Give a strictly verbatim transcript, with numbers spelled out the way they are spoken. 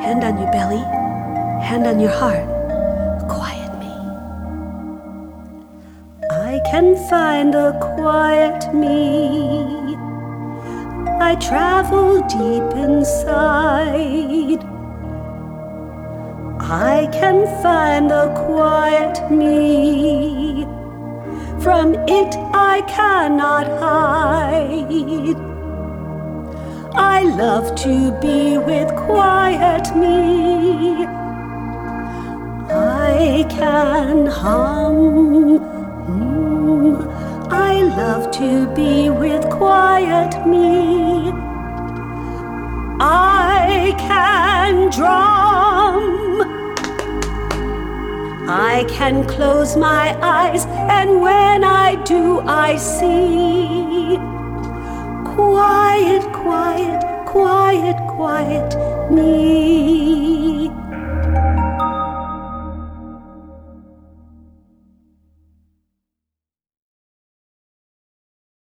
Hand on your belly, hand on your heart. Quiet me. I can find a quiet me. I travel deep inside. I can find the quiet me. From it I cannot hide. I love to be with quiet me. I can hum. Mm. I love to be with quiet me. I can drum. I can close my eyes, and when I do, I see. Quiet, quiet, quiet, quiet me.